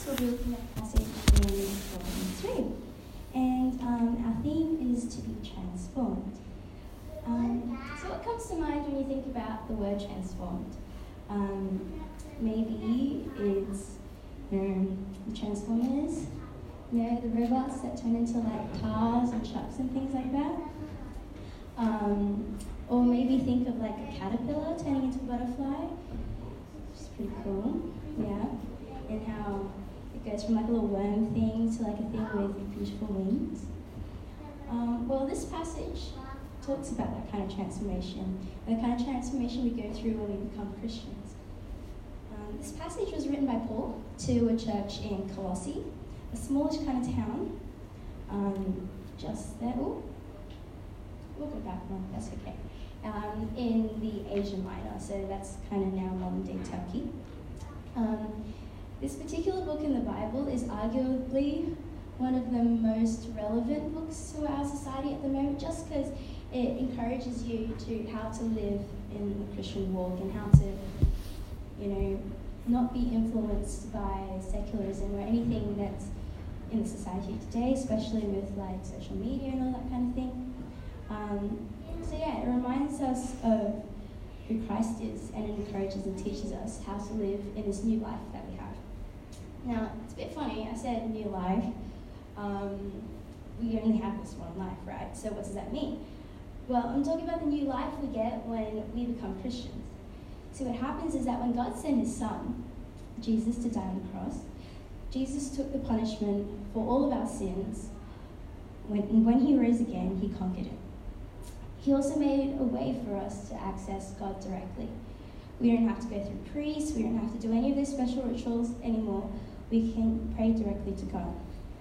We'll be looking at the passage in Romans 3. And our theme is to be transformed. So what comes to mind when you think about the word transformed? Maybe it's the Transformers, the robots that turn into like cars and trucks and things like that. Or maybe think of like a caterpillar turning into a butterfly, which is pretty cool, yeah. And how it goes from like a little worm thing to like a thing with beautiful wings. Well, this passage talks about that kind of transformation, and the kind of transformation we go through when we become Christians. This passage was written by Paul to a church in Colossae, a smallish kind of town, just there. Oh, we'll go back one, that's okay. In the Asia Minor, so that's kind of now modern day Turkey. This particular book in the Bible is arguably one of the most relevant books to our society at the moment, just because it encourages you to how to live in the Christian walk and how to, not be influenced by secularism or anything that's in the society today, especially with like social media and all that kind of thing. It reminds us of who Christ is, and it encourages and teaches us how to live in this new life that we have. Now, it's a bit funny, I said new life. We only have this one life, right? So what does that mean? Well, I'm talking about the new life we get when we become Christians. See, what happens is that when God sent his son, Jesus, to die on the cross, Jesus took the punishment for all of our sins. When he rose again, he conquered it. He also made a way for us to access God directly. We don't have to go through priests, we don't have to do any of those special rituals anymore. We can pray directly to God.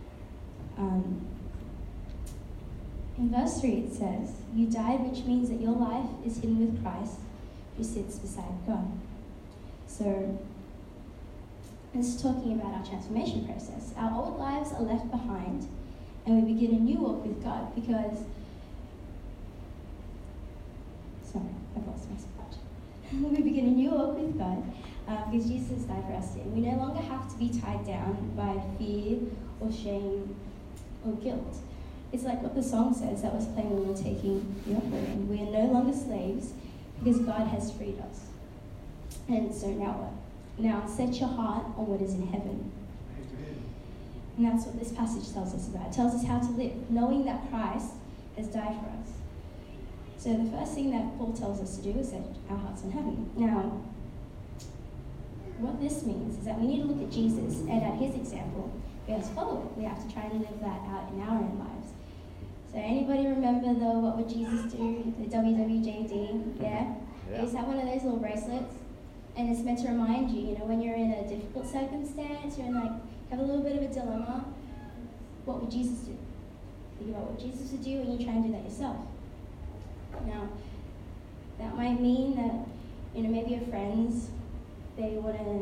In verse 3 it says, "You died, which means that your life is hidden with Christ, who sits beside God." So, this is talking about our transformation process. Our old lives are left behind, and we begin a new walk with God because... Sorry, I've lost my spot. We begin a new walk with God because Jesus died for our sin. We no longer have to be tied down by fear or shame or guilt. It's like what the song says that was playing when we were taking the offering. We are no longer slaves because God has freed us. And so now what? Now set your heart on what is in heaven. And that's what this passage tells us about. It tells us how to live, knowing that Christ has died for us. So the first thing that Paul tells us to do is set our hearts on heaven. Now, what this means is that we need to look at Jesus, and at his example, we have to follow it. We have to try and live that out in our own lives. So anybody remember the What Would Jesus Do? The WWJD? Yeah? They used to have one of those little bracelets, and it's meant to remind you, when you're in a difficult circumstance, you're in have a little bit of a dilemma, what would Jesus do? Think about what Jesus would do, and you try and do that yourself. Now, that might mean that, maybe your friends, you've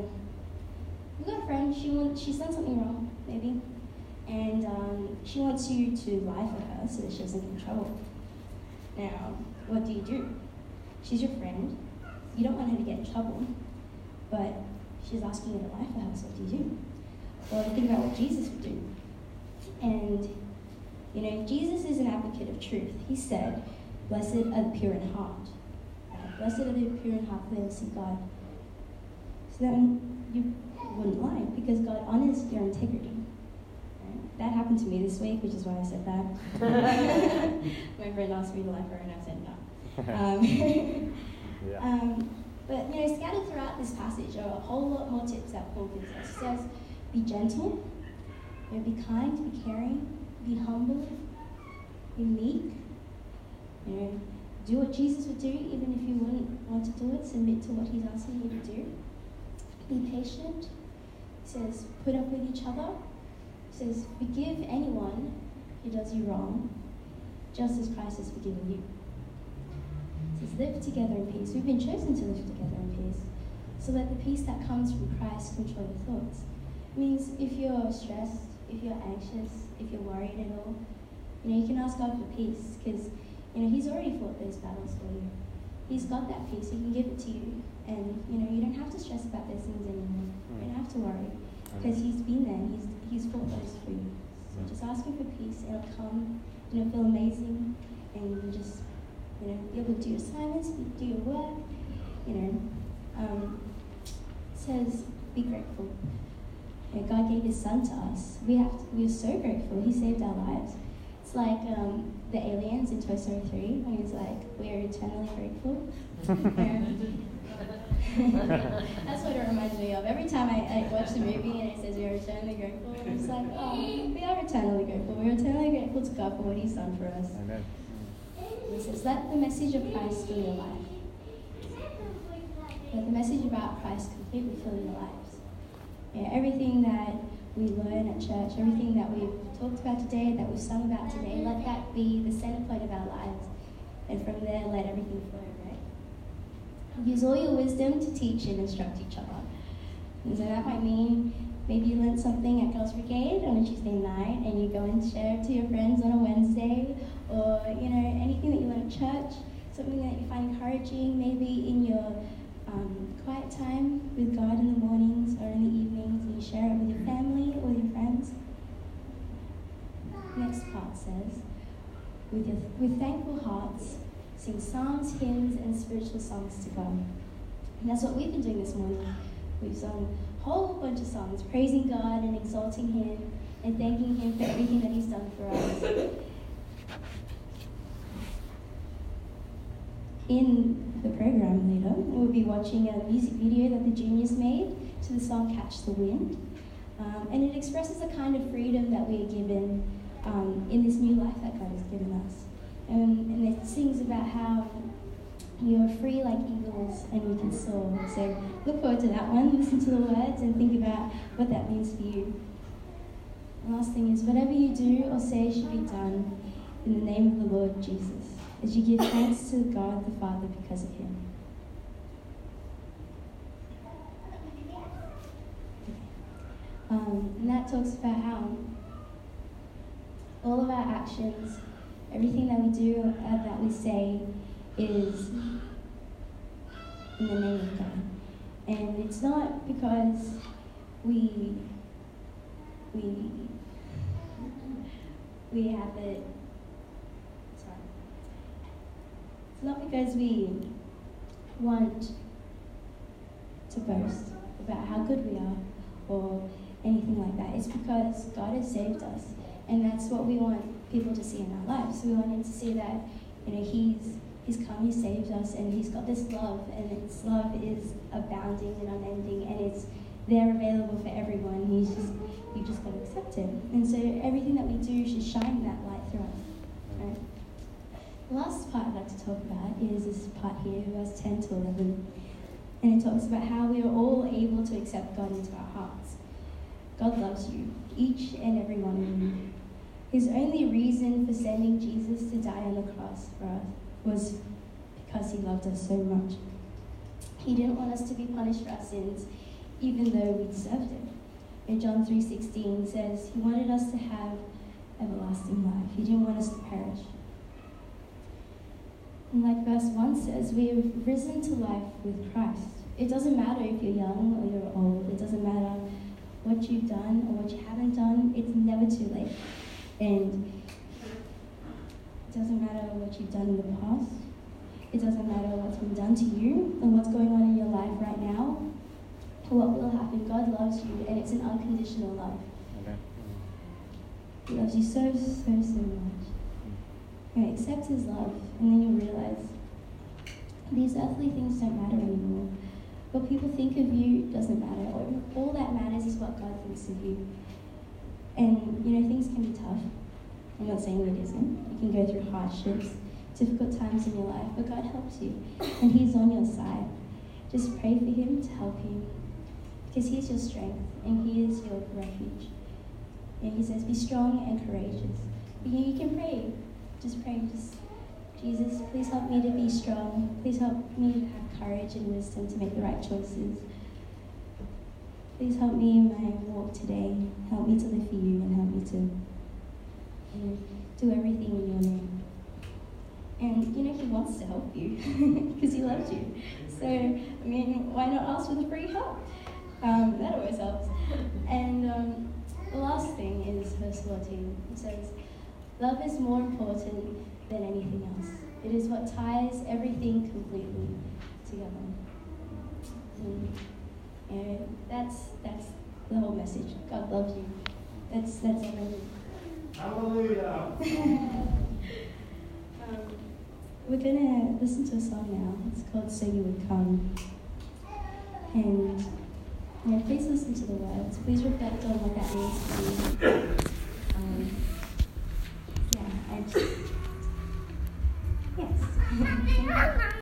got a friend, she's done something wrong, maybe, and she wants you to lie for her so that she doesn't get in trouble. Now, what do? She's your friend, you don't want her to get in trouble, but she's asking you to lie for her, so what do? Well, think about what Jesus would do. And, Jesus is an advocate of truth. He said, "Blessed are the pure in heart." Right? Blessed are the pure in heart, for they will see God. So then you wouldn't lie, because God honors your integrity. Right? That happened to me this week, which is why I said that. My friend asked me to lie for her, and I said no. But scattered throughout this passage are a whole lot more tips that Paul gives us. He says, be gentle, be kind, be caring, be humble, be meek. Do what Jesus would do, even if you wouldn't want to do it. Submit to what he's asking you to do. Be patient. He says, put up with each other. He says, forgive anyone who does you wrong, just as Christ has forgiven you. He says, live together in peace. We've been chosen to live together in peace. So let the peace that comes from Christ control your thoughts. It means if you're stressed, if you're anxious, if you're worried at all, you can ask God for peace, because he's already fought those battles for you. He's got that peace. He can give it to you. And, you don't have to stress about those things anymore. You don't have to worry. because He's been there. He's fought those for you. So just ask Him for peace, and it'll come. You'll feel amazing, and you just, be able to do your assignments, do your work. It says, be grateful. God gave His Son to us. We're so grateful. He saved our lives. It's like the aliens in Toy Story 3, when he's like, we're eternally grateful. That's what it reminds me of. Every time I watch the movie and it says we are eternally grateful, I'm just like, oh, we are eternally grateful. We're eternally grateful to God for what He's done for us. Amen. It says, let the message of Christ fill your life. Let the message about Christ completely fill your lives. Everything that we learn at church, everything that we've talked about today, that we've sung about today, let that be the center point of our lives. And from there, let everything flow, right? Use all your wisdom to teach and instruct each other. And so that might mean maybe you learned something at Girls Brigade on a Tuesday night and you go and share it to your friends on a Wednesday, or anything that you learn at church, something that you find encouraging, maybe in your quiet time with God in the mornings or in the evenings, and you share it with your family or your friends. Next part says, with thankful hearts, sing psalms, hymns, and spiritual songs to God. And that's what we've been doing this morning. We've sung a whole bunch of songs, praising God and exalting Him and thanking Him for everything that He's done for us. In the program later, we'll be watching a music video that the juniors made to the song Catch the Wind. And it expresses a kind of freedom that we are given in this new life that God has given us. And it sings about how you are free like eagles and you can soar. So look forward to that one, listen to the words and think about what that means for you. The last thing is, whatever you do or say should be done in the name of the Lord Jesus, as you give thanks to God the Father because of Him. And that talks about how all of our actions, everything that we do, that we say, is in the name of God. And it's not because we have it. Sorry. It's not because we want to boast about how good we are or anything like that. It's because God has saved us, and that's what we want people to see in our lives. We want them to see that He's come, He saved us, and He's got this love, and this love is abounding and unending, and it's there available for everyone. You just got to accept it. And so everything that we do should shine that light through us. Right? The last part I'd like to talk about is this part here, verse 10 to 11. And it talks about how we are all able to accept God into our hearts. God loves you, each and every one of you. His only reason for sending Jesus to die on the cross for us was because He loved us so much. He didn't want us to be punished for our sins, even though we deserved it. In John 3:16 says He wanted us to have everlasting life. He didn't want us to perish. And like verse 1 says, we have risen to life with Christ. It doesn't matter if you're young or you're old. It doesn't matter what you've done or what you haven't done. It's never too late. And it doesn't matter what you've done in the past. It doesn't matter what's been done to you and what's going on in your life right now or what will happen. God loves you, and it's an unconditional love. Okay. He loves you so, so, so much. You accept His love, and then you'll realize these earthly things don't matter anymore. What people think of you doesn't matter. All that matters is what God thinks of you. And, things can be tough. I'm not saying it isn't. You can go through hardships, difficult times in your life, but God helps you, and He's on your side. Just pray for Him to help you, because He is your strength, and He is your refuge. And He says, be strong and courageous. You can pray. Just pray. Jesus, please help me to be strong. Please help me to have courage and wisdom to make the right choices. Please help me in my walk today. Help me to live for You, and help me to do everything in Your name. And, He wants to help you because He loves you. So, why not ask for the free help? That always helps. And the last thing is verse 14. It says, love is more important than anything else. It is what ties everything completely together. And that's the whole message. God loves you. That's everything. Hallelujah. We're gonna listen to a song now. It's called "So You Would Come," and please listen to the words. Please reflect on what that means to you. And